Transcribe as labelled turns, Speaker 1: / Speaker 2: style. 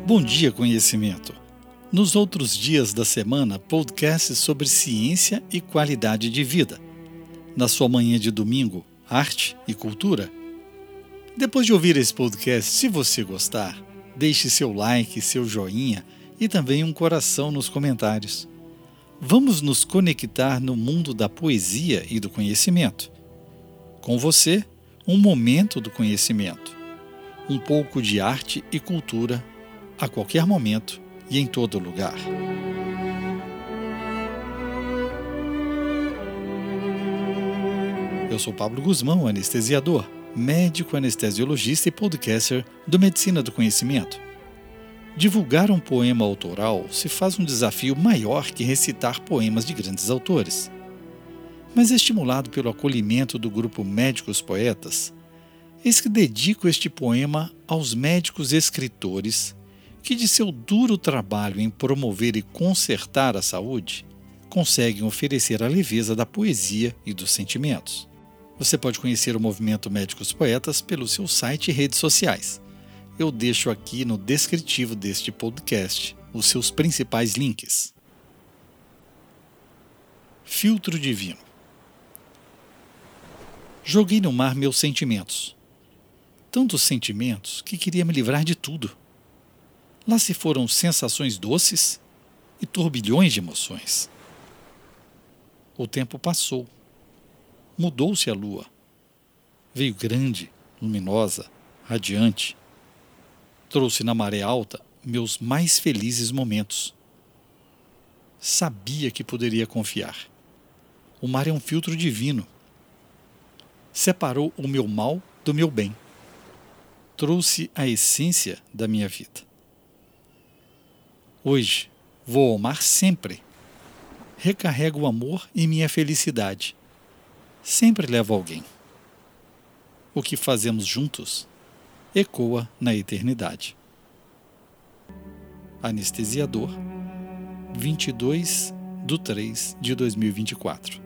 Speaker 1: Bom dia, conhecimento! Nos outros dias da semana, podcasts sobre ciência e qualidade de vida. Na sua manhã de domingo, arte e cultura. Depois de ouvir esse podcast, se você gostar, deixe seu like, seu joinha e também um coração nos comentários. Vamos nos conectar no mundo da poesia e do conhecimento. Com você, um momento do conhecimento. Um pouco de arte e cultura a qualquer momento e em todo lugar. Eu sou Pablo Guzmão, anestesiador, médico anestesiologista e podcaster do Medicina do Conhecimento. Divulgar um poema autoral se faz um desafio maior que recitar poemas de grandes autores. Mas estimulado pelo acolhimento do grupo Médicos Poetas, eis que dedico este poema aos médicos escritores que, de seu duro trabalho em promover e consertar a saúde, conseguem oferecer a leveza da poesia e dos sentimentos. Você pode conhecer o movimento Médicos Poetas pelo seu site e redes sociais. Eu deixo aqui no descritivo deste podcast os seus principais links. Filtro divino. Joguei no mar meus sentimentos. Tantos sentimentos que queria me livrar de tudo. Lá se foram sensações doces e turbilhões de emoções. O tempo passou. Mudou-se a lua. Veio grande, luminosa, radiante. Trouxe na maré alta meus mais felizes momentos. Sabia que poderia confiar. O mar é um filtro divino. Separou o meu mal do meu bem. Trouxe a essência da minha vida. Hoje, vou ao mar sempre. Recarrego o amor e minha felicidade. Sempre levo alguém. O que fazemos juntos ecoa na eternidade. Anestesiador, 22/3/2024.